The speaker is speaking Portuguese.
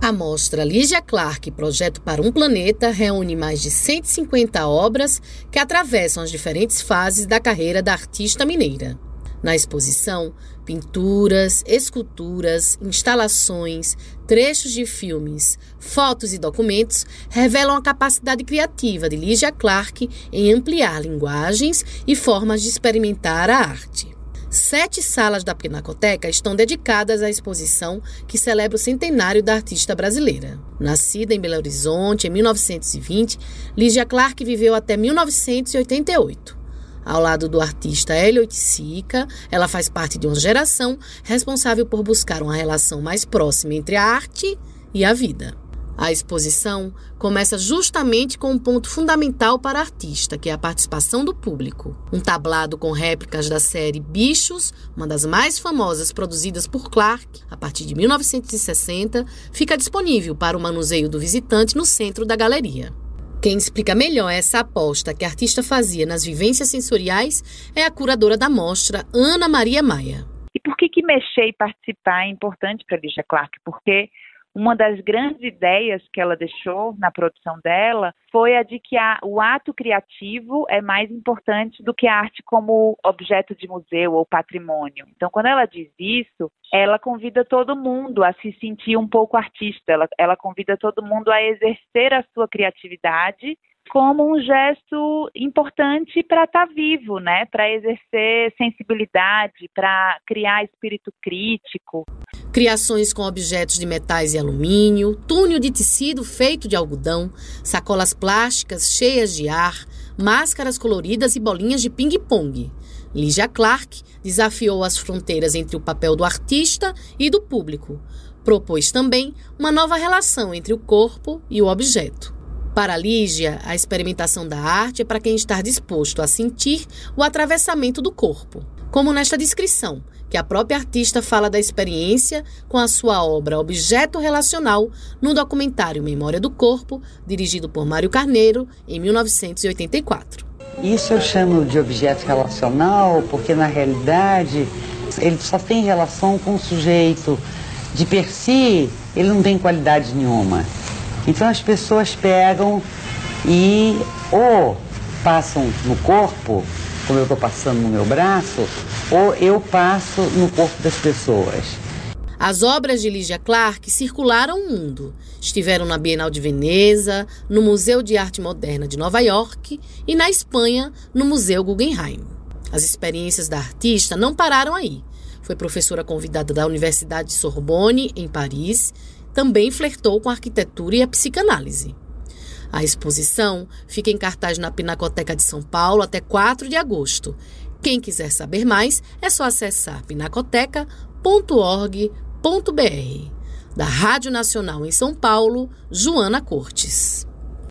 A mostra Lígia Clark, Projeto para um Planeta, reúne mais de 150 obras que atravessam as diferentes fases da carreira da artista mineira. Na exposição, pinturas, esculturas, instalações, trechos de filmes, fotos e documentos revelam a capacidade criativa de Lígia Clark em ampliar linguagens e formas de experimentar a arte. 7 salas da Pinacoteca estão dedicadas à exposição que celebra o centenário da artista brasileira. Nascida em Belo Horizonte em 1920, Lígia Clark viveu até 1988. Ao lado do artista Hélio Oiticica, ela faz parte de uma geração responsável por buscar uma relação mais próxima entre a arte e a vida. A exposição começa justamente com um ponto fundamental para a artista, que é a participação do público. Um tablado com réplicas da série Bichos, uma das mais famosas produzidas por Clark, a partir de 1960, fica disponível para o manuseio do visitante no centro da galeria. Quem explica melhor essa aposta que a artista fazia nas vivências sensoriais é a curadora da mostra, Ana Maria Maia. E por que mexer e participar é importante para a Lígia Clark? Porque uma das grandes ideias que ela deixou na produção dela foi a de que o ato criativo é mais importante do que a arte como objeto de museu ou patrimônio. Então, quando ela diz isso, ela convida todo mundo a se sentir um pouco artista, ela convida todo mundo a exercer a sua criatividade como um gesto importante para estar vivo, né? Para exercer sensibilidade, para criar espírito crítico. Criações com objetos de metais e alumínio, túnel de tecido feito de algodão, sacolas plásticas cheias de ar, máscaras coloridas e bolinhas de ping-pong. Lígia Clark desafiou as fronteiras entre o papel do artista e do público. Propôs também uma nova relação entre o corpo e o objeto. Para Lígia, a experimentação da arte é para quem está disposto a sentir o atravessamento do corpo. Como nesta descrição, que a própria artista fala da experiência com a sua obra Objeto Relacional no documentário Memória do Corpo, dirigido por Mário Carneiro, em 1984. Isso eu chamo de objeto relacional porque, na realidade, ele só tem relação com o sujeito. De per si, ele não tem qualidade nenhuma. Então as pessoas pegam e ou passam no corpo, como eu estou passando no meu braço, ou eu passo no corpo das pessoas. As obras de Lígia Clark circularam o mundo. Estiveram na Bienal de Veneza, no Museu de Arte Moderna de Nova York e na Espanha, no Museu Guggenheim. As experiências da artista não pararam aí. Foi professora convidada da Universidade de Sorbonne, em Paris. Também flertou com a arquitetura e a psicanálise. A exposição fica em cartaz na Pinacoteca de São Paulo até 4 de agosto. Quem quiser saber mais, é só acessar pinacoteca.org.br. Da Rádio Nacional em São Paulo, Joana Cortes.